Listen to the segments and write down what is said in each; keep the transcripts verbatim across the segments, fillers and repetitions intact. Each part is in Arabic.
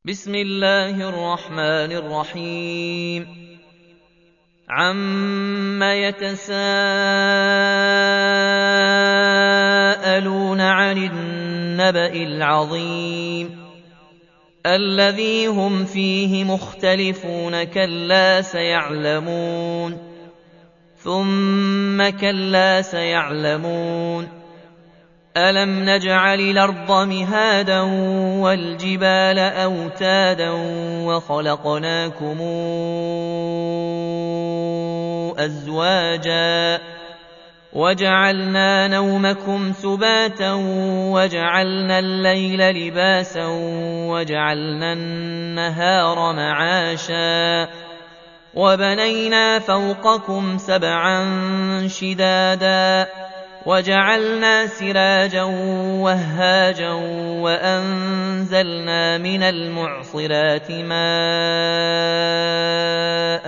بسم الله الرحمن الرحيم عم يتساءلون عن النبأ العظيم الذي هم فيه مختلفون كلا سيعلمون ثم كلا سيعلمون ألم نجعل الأرض مهادا والجبال أوتادا وخلقناكم أزواجا وجعلنا نومكم سباتا وجعلنا الليل لباسا وجعلنا النهار معاشا وبنينا فوقكم سبعا شدادا وجعلنا سراجا وهاجا وأنزلنا من المعصرات ماء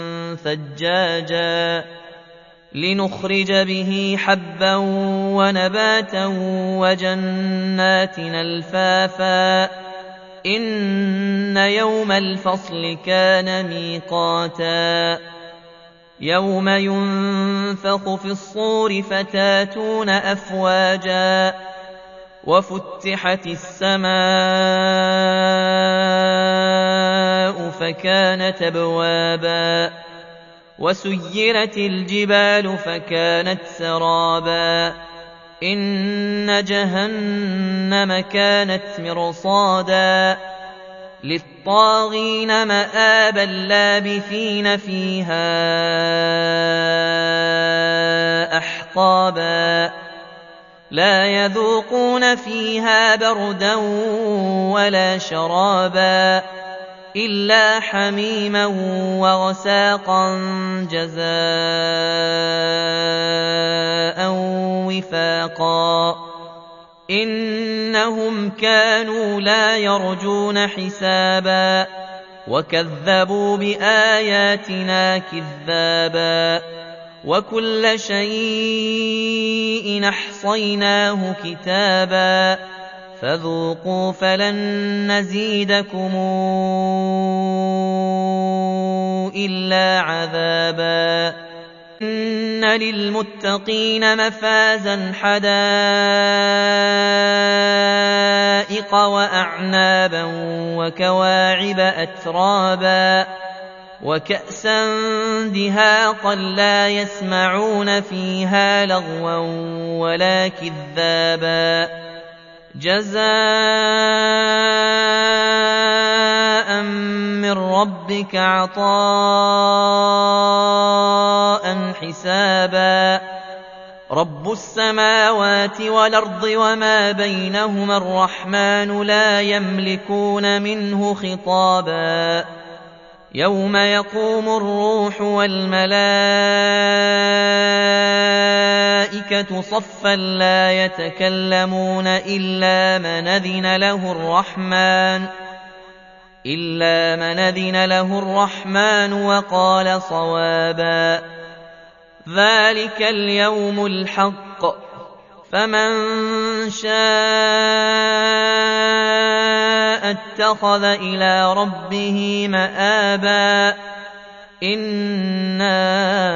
ثجاجا لنخرج به حبا ونباتا وجنات ألفافا إن يوم الفصل كان ميقاتا يوم ينفخ في الصور فتاتون أفواجا وفتحت السماء فكانت أبوابا وسيرت الجبال فكانت سرابا إن جهنم كانت مرصادا للطاغين مآبا لابثين فيها أحقابا لا يذوقون فيها بردا ولا شرابا إلا حميما وغساقا جزاء وفاقا إنهم كانوا لا يرجون حسابا وكذبوا بآياتنا كذابا وكل شيء أحصيناه كتابا فذوقوا فلن نزيدكم إلا عذابا إن للمتقين مفازا حدائق وأعنابا وكواعب أترابا وكأسا دهاقا لا يسمعون فيها لغوا ولا كذابا جزاء من ربك عطاء حسابا رب السماوات والأرض وما بينهما الرحمن لا يملكون منه خطابا يوم يقوم الروح والملائكة صفا لا يتكلمون إلا من أذن له الرحمن إلا من أذن له الرحمن وقال صوابا ذلك اليوم الحق فمن شاء اتخذ إلى ربه مآبا إنا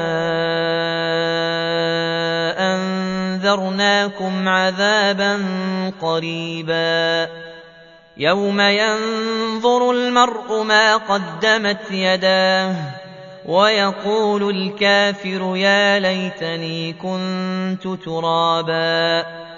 أنذرناكم عذابا قريبا يوم ينظر المرء ما قدمت يداه ويقول الكافر يا ليتني كنت ترابا